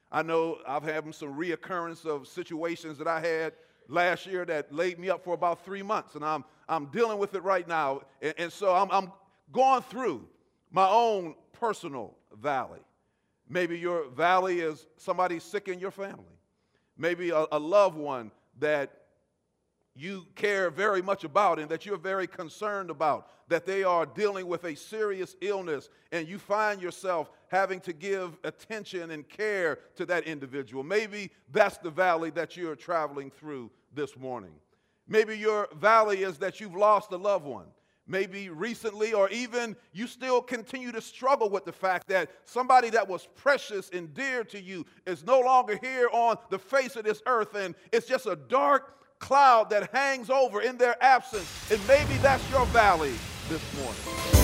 I know I've had some reoccurrence of situations that I had last year that laid me up for about 3 months, and I'm dealing with it right now. And so I'm going through my own personal valley. Maybe your valley is somebody sick in your family. Maybe a loved one that you care very much about and that you're very concerned about, that they are dealing with a serious illness, and you find yourself having to give attention and care to that individual. Maybe that's the valley that you're traveling through this morning. Maybe your valley is that you've lost a loved one. Maybe recently, or even you still continue to struggle with the fact that somebody that was precious and dear to you is no longer here on the face of this earth, and it's just a dark cloud that hangs over in their absence. And maybe that's your valley this morning.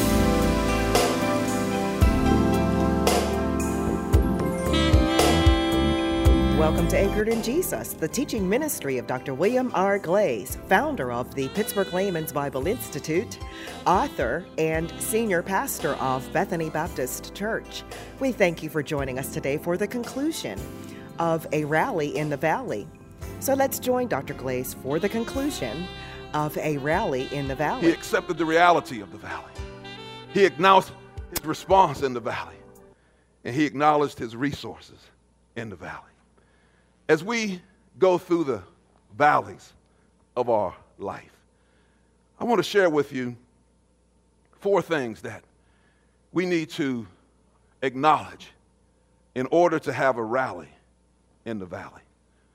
Welcome to Anchored in Jesus, the teaching ministry of Dr. William R. Glaze, founder of the Pittsburgh Layman's Bible Institute, author, and senior pastor of Bethany Baptist Church. We thank you for joining us today for the conclusion of a rally in the valley. So let's join Dr. Glaze for the conclusion of a rally in the valley. He accepted the reality of the valley. He acknowledged his response in the valley, and he acknowledged his resources in the valley. As we go through the valleys of our life, I want to share with you 4 things that we need to acknowledge in order to have a rally in the valley.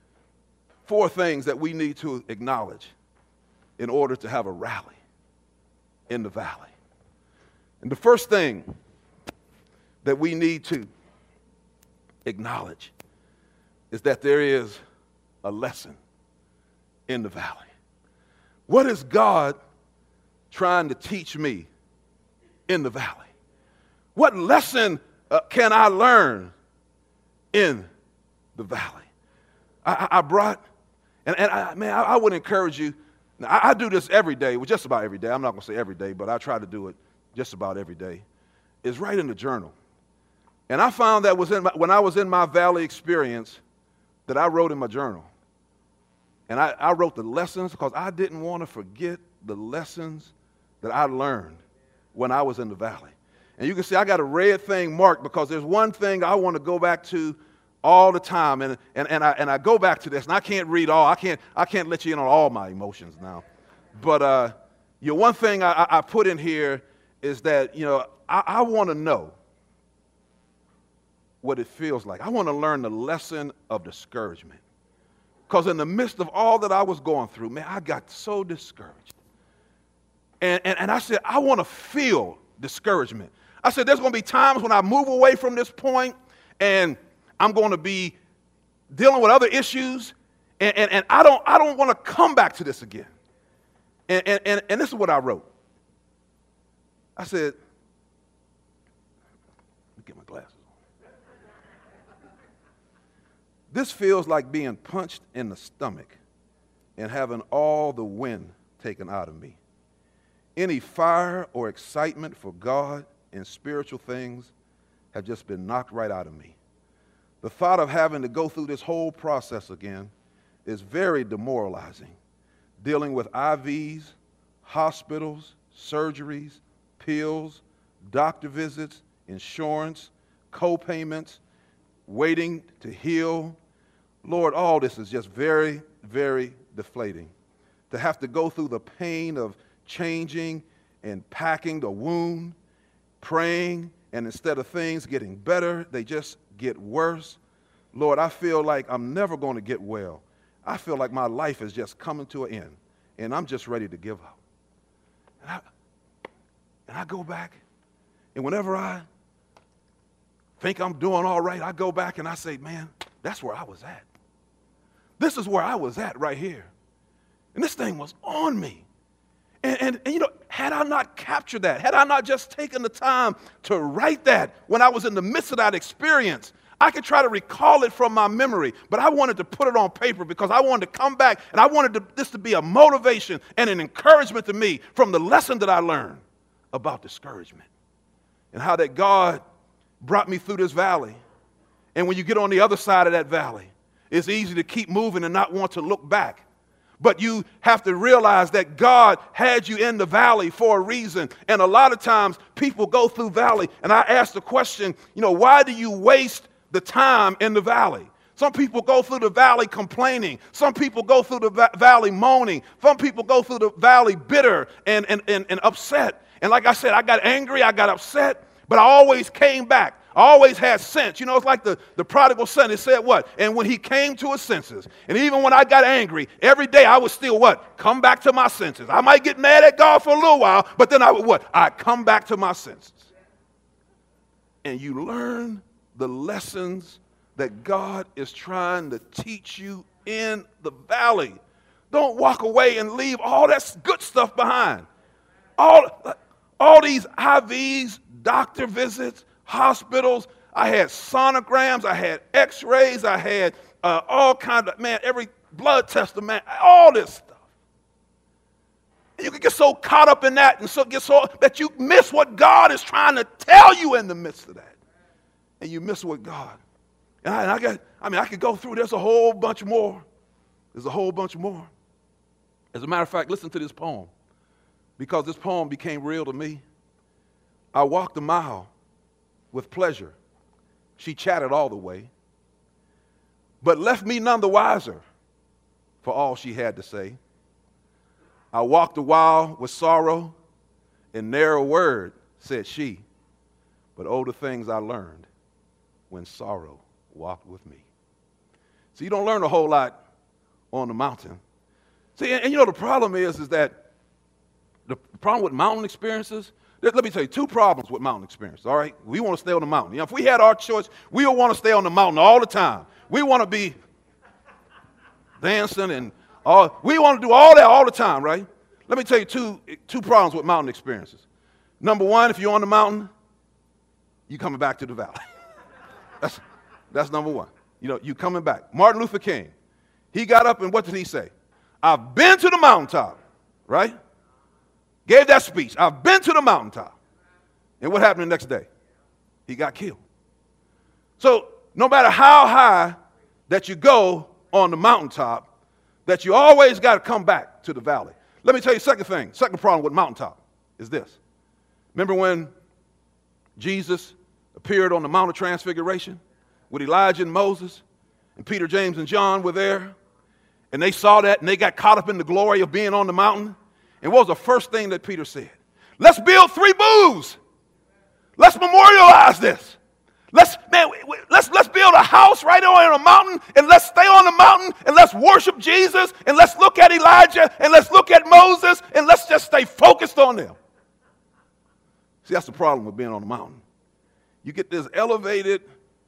4 things that we need to acknowledge in order to have a rally in the valley. And the first thing that we need to acknowledge is that there is a lesson in the valley. What is God trying to teach me in the valley? What lesson can I learn in the valley? I brought, I would encourage you. Now, I do this every day, well, just about every day. I'm not going to say every day, but I try to do it just about every day, is write in the journal. And I found that when I was in my valley experience, that I wrote in my journal. And I wrote the lessons because I didn't want to forget the lessons that I learned when I was in the valley. And you can see I got a red thing marked because there's one thing I want to go back to all the time. And I go back to this, and I can't read all. I can't let you in on all my emotions now. But one thing I put in here is that, I want to know what it feels like. I want to learn the lesson of discouragement. Because in the midst of all that I was going through, man, I got so discouraged. And I said, I want to feel discouragement. I said, there's going to be times when I move away from this point, and I'm going to be dealing with other issues, and I don't want to come back to this again. And this is what I wrote. I said, let me get my glasses. This feels like being punched in the stomach and having all the wind taken out of me. Any fire or excitement for God and spiritual things have just been knocked right out of me. The thought of having to go through this whole process again is very demoralizing. Dealing with IVs, hospitals, surgeries, pills, doctor visits, insurance, co-payments, waiting to heal. Lord, all this is just very, very deflating. To have to go through the pain of changing and packing the wound, praying, and instead of things getting better, they just get worse. Lord, I feel like I'm never going to get well. I feel like my life is just coming to an end, and I'm just ready to give up. And I go back, and whenever I think I'm doing all right, I go back and I say, man, that's where I was at. This is where I was at right here. And this thing was on me. And had I not captured that, had I not just taken the time to write that when I was in the midst of that experience, I could try to recall it from my memory, but I wanted to put it on paper because I wanted to come back, and I wanted this to be a motivation and an encouragement to me from the lesson that I learned about discouragement and how that God brought me through this valley And when you get on the other side of that valley, it's easy to keep moving and not want to look back. But you have to realize that God had you in the valley for a reason. And a lot of times people go through valley. And I ask the question, why do you waste the time in the valley? Some people go through the valley complaining. Some people go through the valley moaning. Some people go through the valley bitter and upset. And like I said, I got angry, I got upset, but I always came back. I always had sense. It's like the prodigal son. It said what? And when he came to his senses, and even when I got angry, every day I would still what? Come back to my senses. I might get mad at God for a little while, but then I would what? I'd come back to my senses. And you learn the lessons that God is trying to teach you in the valley. Don't walk away and leave all that good stuff behind. All these IVs, doctor visits, hospitals. I had sonograms. I had x-rays. I had all kinds of, every blood test, all this stuff. And you can get so caught up in that and get so that you miss what God is trying to tell you in the midst of that. And you miss what God. And I could go through. There's a whole bunch more. There's a whole bunch more. As a matter of fact, listen to this poem. Because this poem became real to me. I walked a mile with pleasure. She chatted all the way, but left me none the wiser for all she had to say. I walked a while with sorrow, and ne'er a word said she, but oh, the things I learned when sorrow walked with me. So you don't learn a whole lot on the mountain. See, and the problem is that the problem with mountain experiences, let me tell you, two problems with mountain experience, all right? We want to stay on the mountain. If we had our choice, we would want to stay on the mountain all the time. We want to be dancing and we want to do all that all the time, right? Let me tell you two problems with mountain experiences. Number one, if you're on the mountain, you're coming back to the valley. That's number one. You coming back. Martin Luther King, he got up and what did he say? I've been to the mountaintop, right? Gave that speech. I've been to the mountaintop. And what happened the next day? He got killed. So no matter how high that you go on the mountaintop, that you always got to come back to the valley. Let me tell you second problem with mountaintop is this. Remember when Jesus appeared on the Mount of Transfiguration with Elijah and Moses, and Peter, James, and John were there, and they saw that, and they got caught up in the glory of being on the mountain. And what was the first thing that Peter said? Let's build 3 booths. Let's memorialize this. Let's build a house right on a mountain, and let's stay on the mountain, and let's worship Jesus, and let's look at Elijah, and let's look at Moses, and let's just stay focused on them. See, that's the problem with being on the mountain. You get this elevated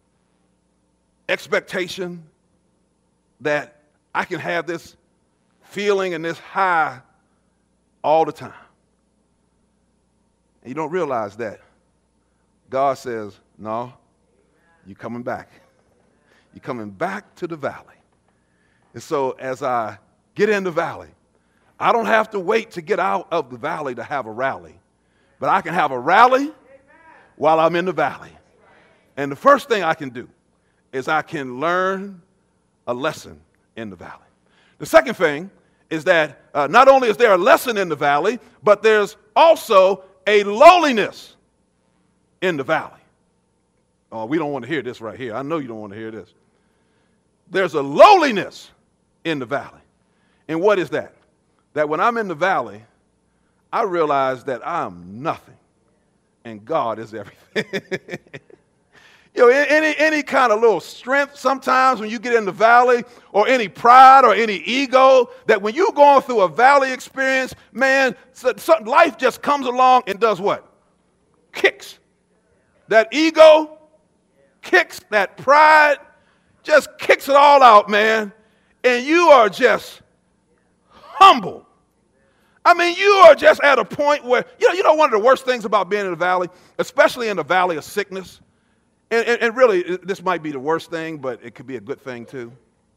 expectation that I can have this feeling and this high all the time. And you don't realize that God says, no, you're coming back. You're coming back to the valley. And so as I get in the valley, I don't have to wait to get out of the valley to have a rally. But I can have a rally while I'm in the valley. And the first thing I can do is I can learn a lesson in the valley. The second thing is that not only is there a lesson in the valley, but there's also a lowliness in the valley. Oh, we don't want to hear this right here. I know you don't want to hear this. There's a lowliness in the valley. And what is that? That when I'm in the valley, I realize that I'm nothing and God is everything. Any kind of little strength sometimes when you get in the valley, or any pride or any ego, that when you're going through a valley experience, man, life just comes along and does what? Kicks. That ego, kicks that pride, just kicks it all out, man. And you are just humble. I mean, you are just at a point where, one of the worst things about being in the valley, especially in the valley of sickness, and really, this might be the worst thing, but it could be a good thing too,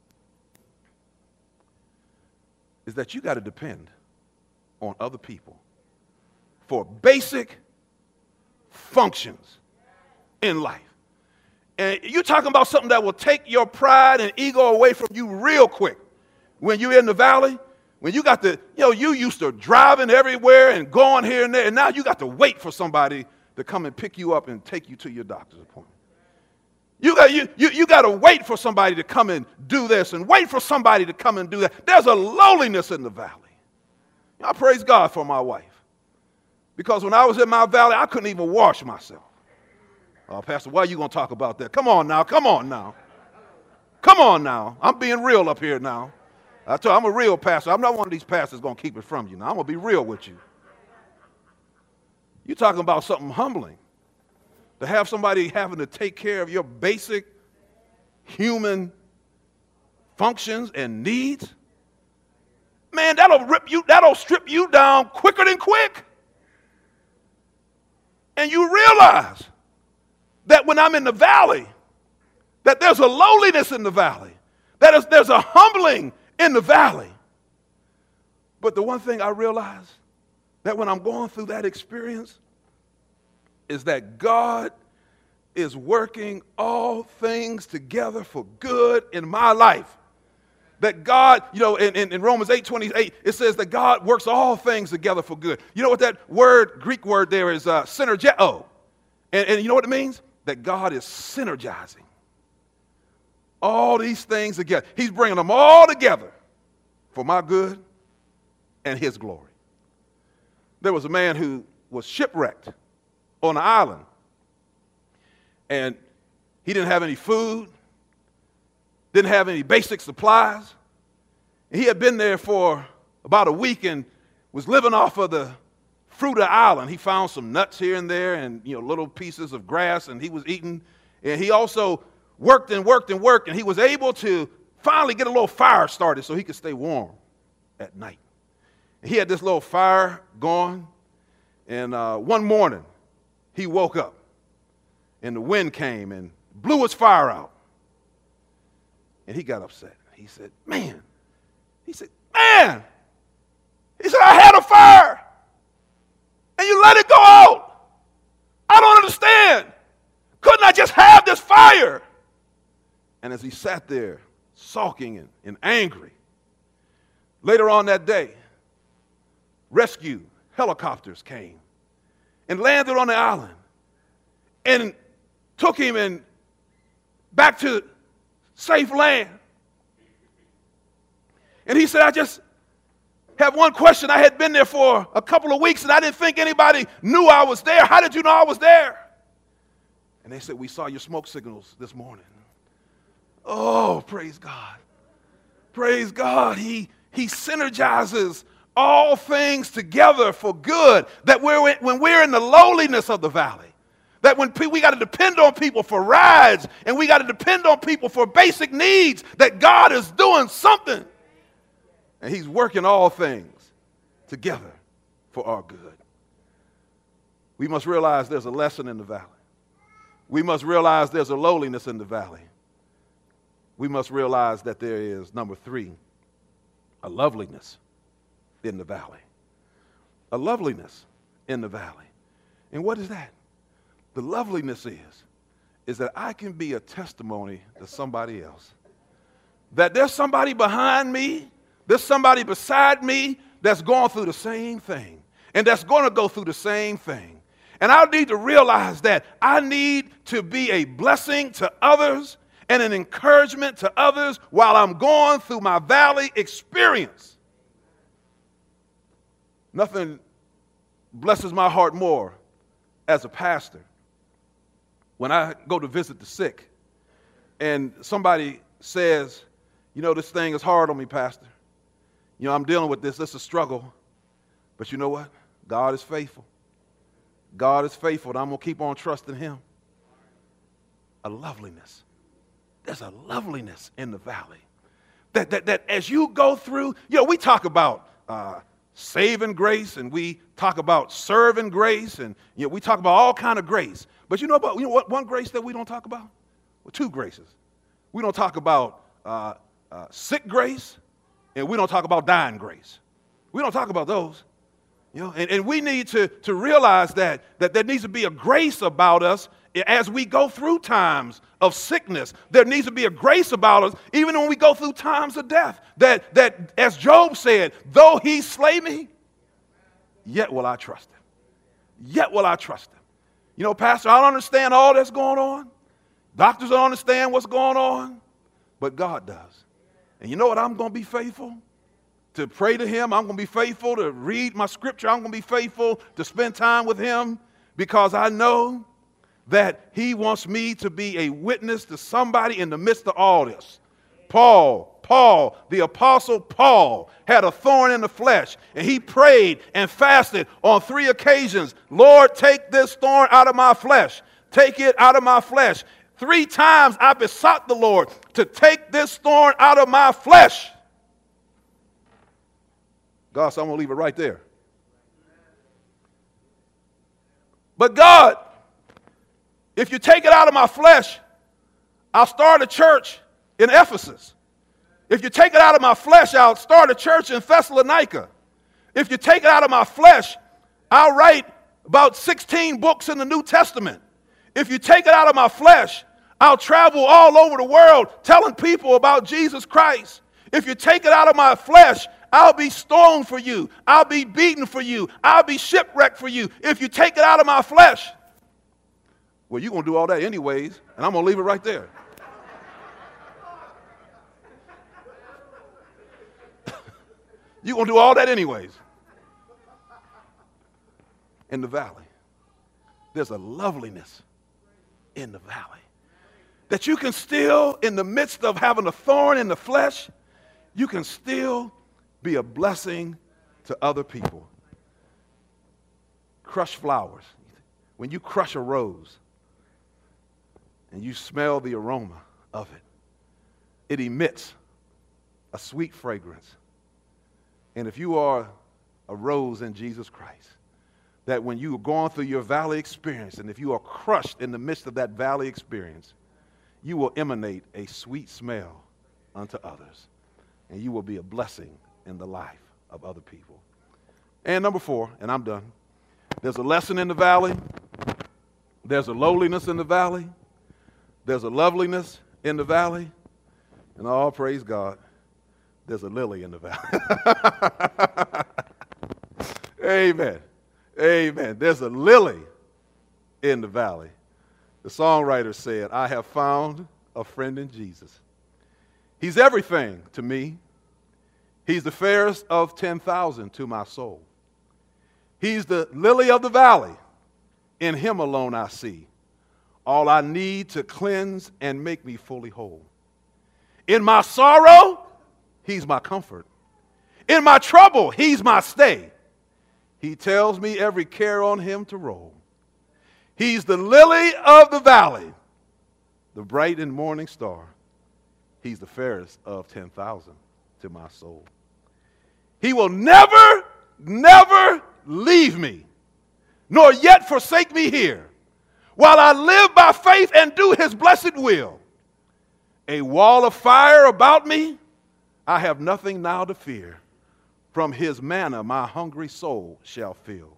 is that you got to depend on other people for basic functions in life. And you're talking about something that will take your pride and ego away from you real quick. When you're in the valley, when you got to, you used to driving everywhere and going here and there, and now you got to wait for somebody to come and pick you up and take you to your doctor's appointment. You got to wait for somebody to come and do this and wait for somebody to come and do that. There's a lowliness in the valley. I praise God for my wife. Because when I was in my valley, I couldn't even wash myself. Oh, Pastor, why are you going to talk about that? Come on now. Come on now. Come on now. I'm being real up here now. I tell you, I'm a real pastor. I'm not one of these pastors going to keep it from you. Now, I'm going to be real with you. You're talking about something humbling. To have somebody having to take care of your basic human functions and needs. Man, that'll strip you down quicker than quick. And you realize that when I'm in the valley, that there's a lowliness in the valley, there's a humbling in the valley. But the one thing I realize, that when I'm going through that experience, is that God is working all things together for good in my life. That God, in Romans 8:28, it says that God works all things together for good. You know what that Greek word there is, synergeo. And you know what it means? That God is synergizing all these things together. He's bringing them all together for my good and his glory. There was a man who was shipwrecked on an island, and he didn't have any food, didn't have any basic supplies. And he had been there for about a week and was living off of the fruit of the island. He found some nuts here and there and little pieces of grass, and he was eating. And he also worked and worked and worked, and he was able to finally get a little fire started so he could stay warm at night. And he had this little fire going, and one morning he woke up, and the wind came and blew his fire out. And he got upset. He said, man, I had a fire, and you let it go out. I don't understand. Couldn't I just have this fire? And as he sat there, sulking and angry, later on that day, rescue helicopters came and landed on the island and took him and back to safe land. And he said, I just have one question. I had been there for a couple of weeks, and I didn't think anybody knew I was there. How did you know I was there? And they said, we saw your smoke signals this morning. Oh, praise God. Praise God. He synergizes all things together for good. That when we're in the lowliness of the valley, that when we got to depend on people for rides, and we got to depend on people for basic needs, that God is doing something. And he's working all things together for our good. We must realize there's a lesson in the valley. We must realize there's a lowliness in the valley. We must realize that there is, number 3, a loveliness in the valley. A loveliness in the valley. And what is that? The loveliness is that I can be a testimony to somebody else. That there's somebody behind me, there's somebody beside me that's going through the same thing, and that's going to go through the same thing. And I need to realize that I need to be a blessing to others and an encouragement to others while I'm going through my valley experience. Nothing blesses my heart more as a pastor when I go to visit the sick and somebody says, this thing is hard on me, Pastor. I'm dealing with this. It's a struggle. But you know what? God is faithful. God is faithful, and I'm going to keep on trusting him. A loveliness. There's a loveliness in the valley. That as you go through, we talk about saving grace, and we talk about serving grace, and we talk about all kind of grace. But you know what one grace that we don't talk about? Well, 2 graces. We don't talk about sick grace, and we don't talk about dying grace. We don't talk about those. And we need to realize that there needs to be a grace about us as we go through times of sickness, there needs to be a grace about us, even when we go through times of death. That as Job said, though he slay me, yet will I trust him. Yet will I trust him. You know, Pastor, I don't understand all that's going on. Doctors don't understand what's going on, but God does. And you know what? I'm going to be faithful to pray to him. I'm going to be faithful to read my scripture. I'm going to be faithful to spend time with him, because I know that he wants me to be a witness to somebody in the midst of all this. Paul, the apostle Paul, had a thorn in the flesh, and he prayed and fasted on 3 occasions. Lord, take this thorn out of my flesh. Take it out of my flesh. 3 times I besought the Lord to take this thorn out of my flesh. God said, I'm going to leave it right there. But God, if you take it out of my flesh, I'll start a church in Ephesus. If you take it out of my flesh, I'll start a church in Thessalonica. If you take it out of my flesh, I'll write about 16 books in the New Testament. If you take it out of my flesh, I'll travel all over the world telling people about Jesus Christ. If you take it out of my flesh, I'll be stoned for you. I'll be beaten for you. I'll be shipwrecked for you. If you take it out of my flesh, well, you're going to do all that anyways, and I'm going to leave it right there. You're going to do all that anyways. In the valley, there's a loveliness in the valley that you can still, in the midst of having a thorn in the flesh, you can still be a blessing to other people. Crushed flowers. When you crush a rose and you smell the aroma of it, it emits a sweet fragrance. And if you are a rose in Jesus Christ, that when you are going through your valley experience, and if you are crushed in the midst of that valley experience, you will emanate a sweet smell unto others, and you will be a blessing in the life of other people. And number 4, and I'm done, there's a lesson in the valley, there's a lowliness in the valley, there's a loveliness in the valley, and all praise God, there's a lily in the valley. Amen. Amen. There's a lily in the valley. The songwriter said, I have found a friend in Jesus. He's everything to me. He's the fairest of 10,000 to my soul. He's the lily of the valley. In him alone I see all I need to cleanse and make me fully whole. In my sorrow, he's my comfort. In my trouble, he's my stay. He tells me every care on him to roll. He's the lily of the valley, the bright and morning star. He's the fairest of 10,000 to my soul. He will never, never leave me, nor yet forsake me here, while I live by faith and do his blessed will. A wall of fire about me, I have nothing now to fear. From his manna my hungry soul shall fill.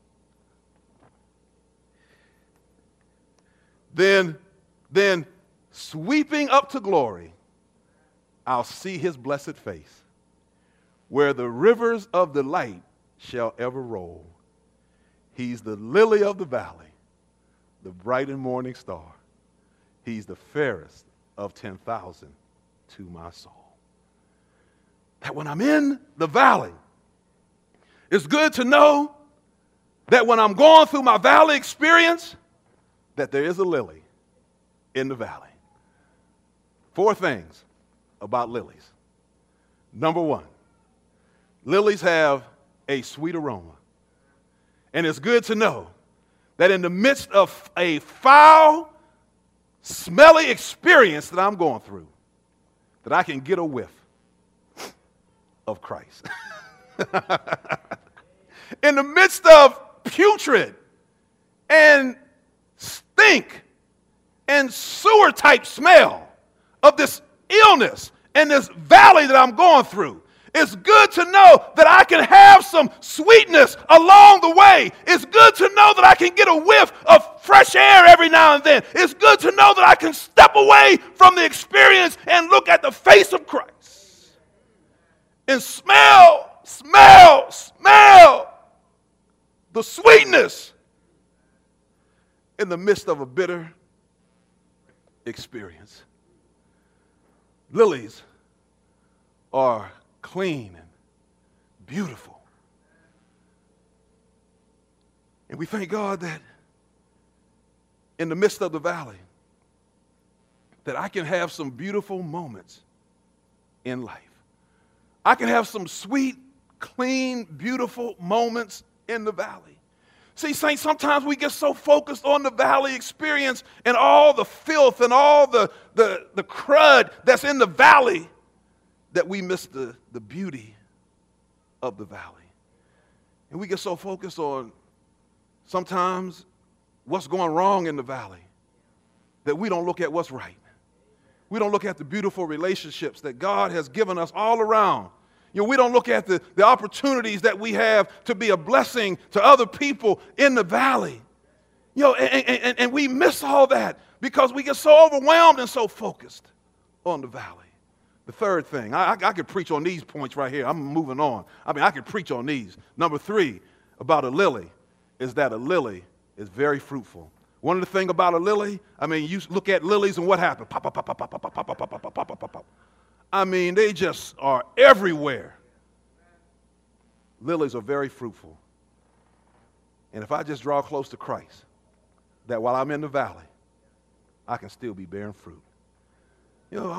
Then sweeping up to glory, I'll see his blessed face, where the rivers of delight shall ever roll. He's the lily of the valley, the bright and morning star. He's the fairest of 10,000 to my soul. That when I'm in the valley, it's good to know that when I'm going through my valley experience, that there is a lily in the valley. 4 things about lilies. Number 1, lilies have a sweet aroma. And it's good to know that in the midst of a foul, smelly experience that I'm going through, that I can get a whiff of Christ. In the midst of putrid and stink and sewer type smell of this illness and this valley that I'm going through, It's good to know that I can have some sweetness along the way. It's good to know that I can get a whiff of fresh air every now and then. It's good to know that I can step away from the experience and look at the face of Christ and smell the sweetness in the midst of a bitter experience. Lilies are clean and beautiful. And we thank God that in the midst of the valley, that I can have some beautiful moments in life. I can have some sweet, clean, beautiful moments in the valley. See, saints, sometimes we get so focused on the valley experience and all the filth and all the crud that's in the valley that we miss the beauty of the valley. And we get so focused on sometimes what's going wrong in the valley that we don't look at what's right. We don't look at the beautiful relationships that God has given us all around. You know, we don't look at the opportunities that we have to be a blessing to other people in the valley. You know, and we miss all that because we get so overwhelmed and so focused on the valley. The third thing, I could preach on these points right here. I'm moving on. I mean, I could preach on these. Number 3 about a lily is that a lily is very fruitful. One of the things about a lily, I mean, you look at lilies and what happens? Pop, pop, pop, pop, pop, pop, pop, pop, pop, pop, pop, pop, pop. I mean, they just are everywhere. Lilies are very fruitful. And if I just draw close to Christ, that while I'm in the valley, I can still be bearing fruit. You know,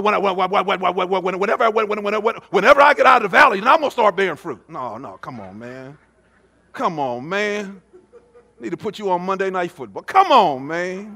whenever I get out of the valley, I'm going to start bearing fruit. No, come on, man. Come on, man. Need to put you on Monday Night Football. Come on, man.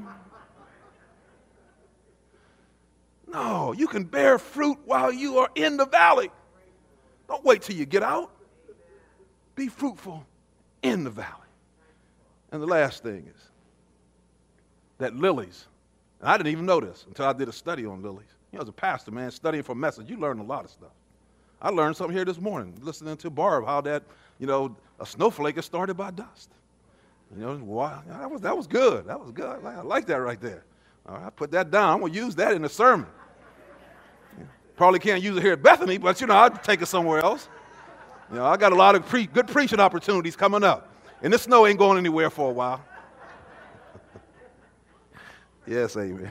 No, you can bear fruit while you are in the valley. Don't wait till you get out. Be fruitful in the valley. And the last thing is that lilies, and I didn't even know this until I did a study on lilies. You know, as a pastor, man, studying for a message, you learn a lot of stuff. I learned something here this morning, listening to Barb, how that, you know, a snowflake is started by dust. You know, wow, that was good. That was good. I like that right there. All right, I put that down. I'm going to use that in the sermon. Probably can't use it here at Bethany, but, you know, I'll take it somewhere else. You know, I got a lot of good preaching opportunities coming up. And this snow ain't going anywhere for a while. Yes, amen.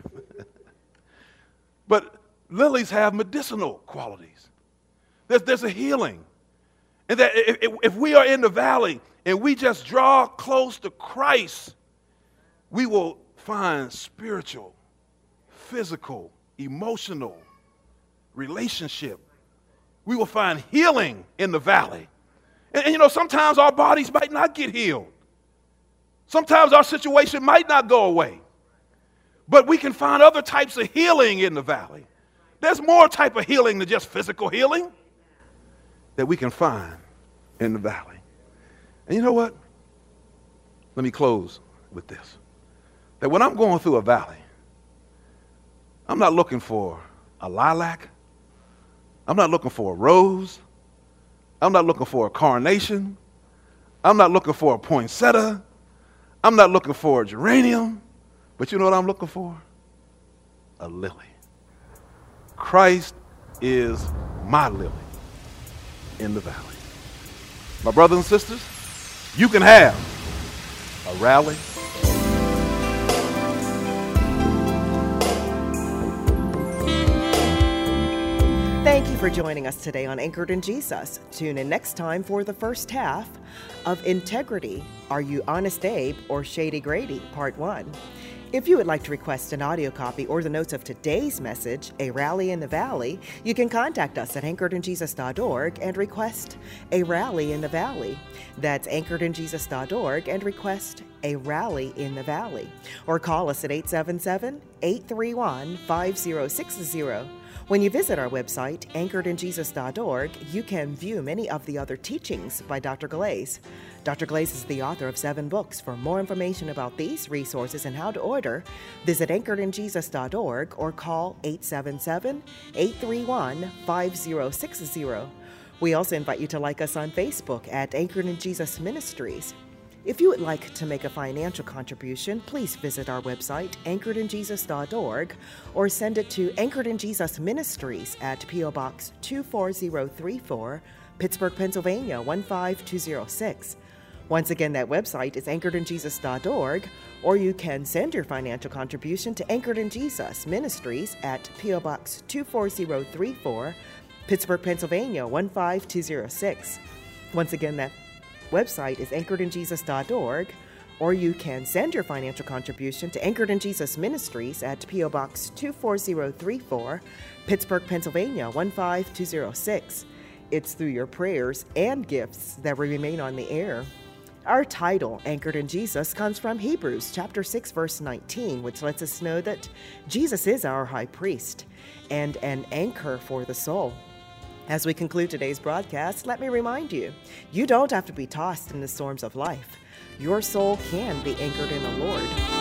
But lilies have medicinal qualities. There's a healing. And that if we are in the valley and we just draw close to Christ, we will find spiritual, physical, emotional, relationship. We will find healing in the valley. And you know, sometimes our bodies might not get healed. Sometimes our situation might not go away. But we can find other types of healing in the valley. There's more type of healing than just physical healing that we can find in the valley. And you know what? Let me close with this. That when I'm going through a valley, I'm not looking for a lilac. I'm not looking for a rose. I'm not looking for a carnation. I'm not looking for a poinsettia. I'm not looking for a geranium. But you know what I'm looking for? A lily. Christ is my lily in the valley. My brothers and sisters, you can have a rally. Thank you for joining us today on Anchored in Jesus. Tune in next time for the first half of Integrity. Are You Honest Abe or Shady Grady? Part 1. If you would like to request an audio copy or the notes of today's message, A Rally in the Valley, you can contact us at anchoredinjesus.org and request A Rally in the Valley. That's anchoredinjesus.org and request A Rally in the Valley. Or call us at 877-831-5060. When you visit our website, anchoredinjesus.org, you can view many of the other teachings by Dr. Glaze. Dr. Glaze is the author of 7 books. For more information about these resources and how to order, visit anchoredinjesus.org or call 877-831-5060. We also invite you to like us on Facebook at Anchored in Jesus Ministries. If you would like to make a financial contribution, please visit our website, anchoredinjesus.org, or send it to Anchored in Jesus Ministries at P.O. Box 24034, Pittsburgh, Pennsylvania 15206. Once again, that website is anchoredinjesus.org, or you can send your financial contribution to Anchored in Jesus Ministries at P.O. Box 24034, Pittsburgh, Pennsylvania 15206. Once again, that website is anchoredinjesus.org, or you can send your financial contribution to Anchored in Jesus Ministries at P.O. Box 24034, Pittsburgh, Pennsylvania 15206. It's through your prayers and gifts that we remain on the air. Our title, Anchored in Jesus, comes from Hebrews chapter 6, verse 19, which lets us know that Jesus is our high priest and an anchor for the soul. As we conclude today's broadcast, let me remind you, you don't have to be tossed in the storms of life. Your soul can be anchored in the Lord.